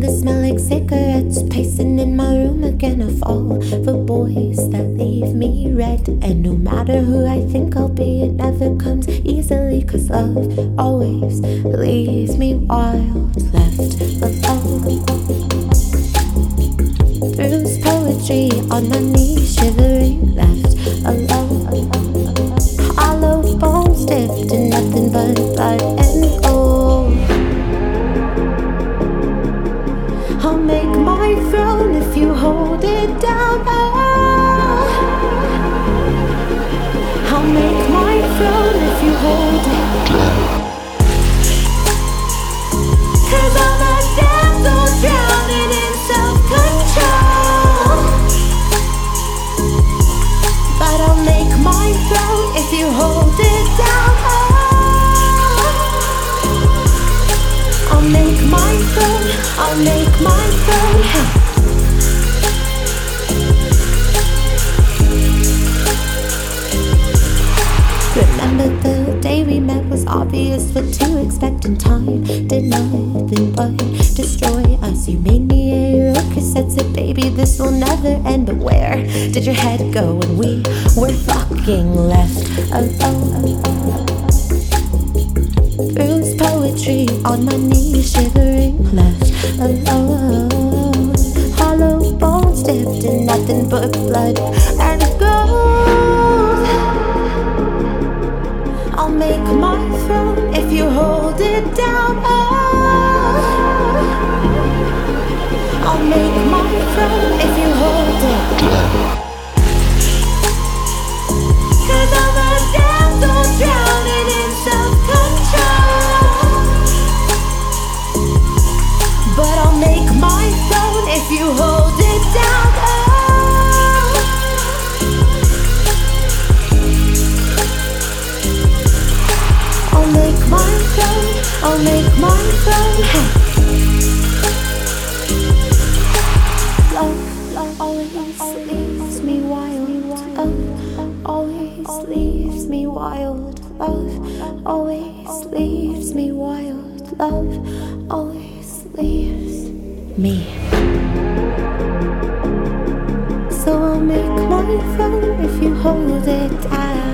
the smell like cigarettes, pacing in my room again. I fall for boys that leave me red. And no matter who I think I'll be, it never comes easily, 'cause love always leaves me wild, left alone. Through poetry on my knees, shivering, left alone. Hollow bones dipped in nothing but blood and gold. I'll make my throne if you hold it down. Oh, I'll make my throne if you hold it down. 'Cause I'm a damsel drowning in self-control. But I'll make my throne if you hold it down. Oh, I'll make my throne, I'll make my throne. Remember the day we met was obvious what to expect, and time did nothing but destroy us. You made me a cassette, said baby this will never end. But where did your head go when we were fucking left alone? Bruised poetry on my knees, shivering, left alone. Hollow bones dipped in nothing but blood and gold. I'll make my throne if you hold it down. Oh, I'll make my throne if you hold it down. 'Cause I'm a damsel drowning in self-control. But I'll make my throne if you hold it down. Oh, I'll make my throne, I'll make my throne. Love always leaves me wild. Love always leaves me wild. Love always leaves me wild. Love always leaves me. So I'll make my throne if you hold it down.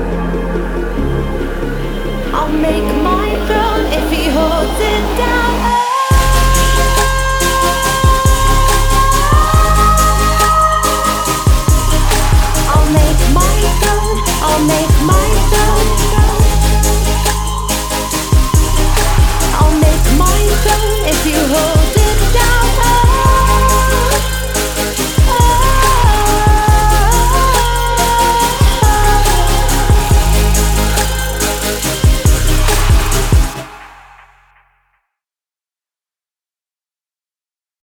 I'll make my throne if he holds it down.